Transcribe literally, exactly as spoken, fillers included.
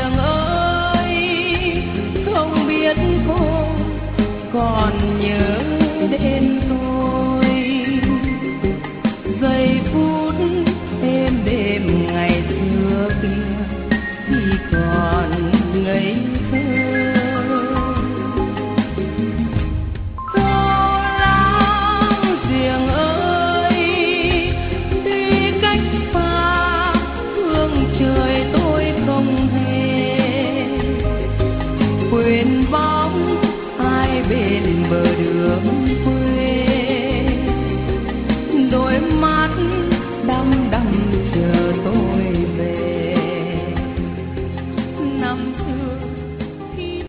giềng ơi, không biết cô còn nhớ đến tôi. Giây phút êm đêm ngày xưa kia khi còn ngây thơ. Cô láng giềng ơi, tuy cách xa phương trời tôi không hề quên bóng ai bên bờ đường.